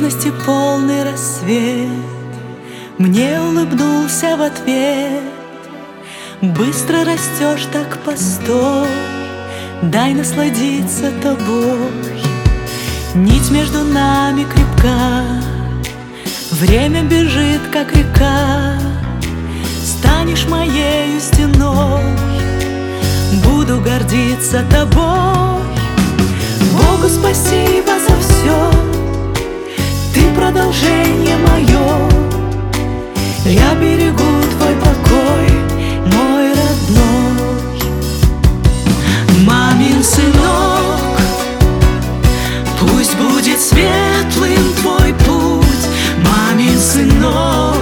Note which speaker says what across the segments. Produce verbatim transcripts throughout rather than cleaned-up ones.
Speaker 1: нежности полный рассвет мне улыбнулся в ответ. Быстро растешь, так постой, дай насладиться тобой. Нить между нами крепка, время бежит, как река. Станешь моею стеной, буду гордиться тобой. Богу спасибо за все, ты продолжение мое. Я берегу твой покой, мой родной. Мамин сынок, пусть будет светлым твой путь. Мамин сынок,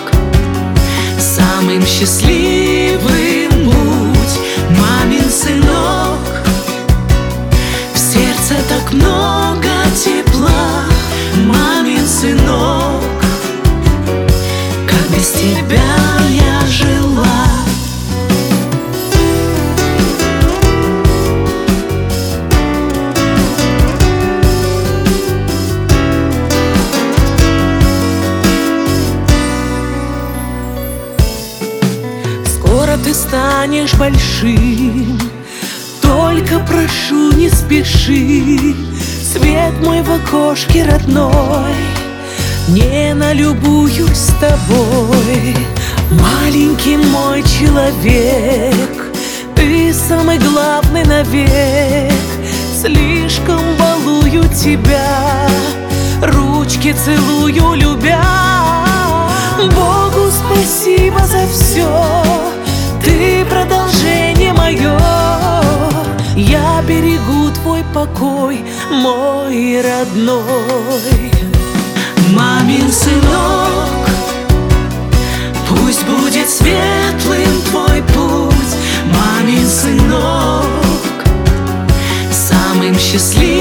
Speaker 1: самым счастливым будь. Мамин сынок, в сердце так много тепла. Мамин сынок, как без тебя я жила. Скоро ты станешь большим, только прошу, не спеши. Свет мой в окошке родной, не налюбуюсь с тобой. Маленький мой человек, ты самый главный навек. Слишком балую тебя, ручки целую, любя. Богу спасибо за все, ты продолжение мое. Я берегу твой покой, мой родной. Мамин сынок, пусть будет светлым твой путь. Мамин сынок, самым счастливым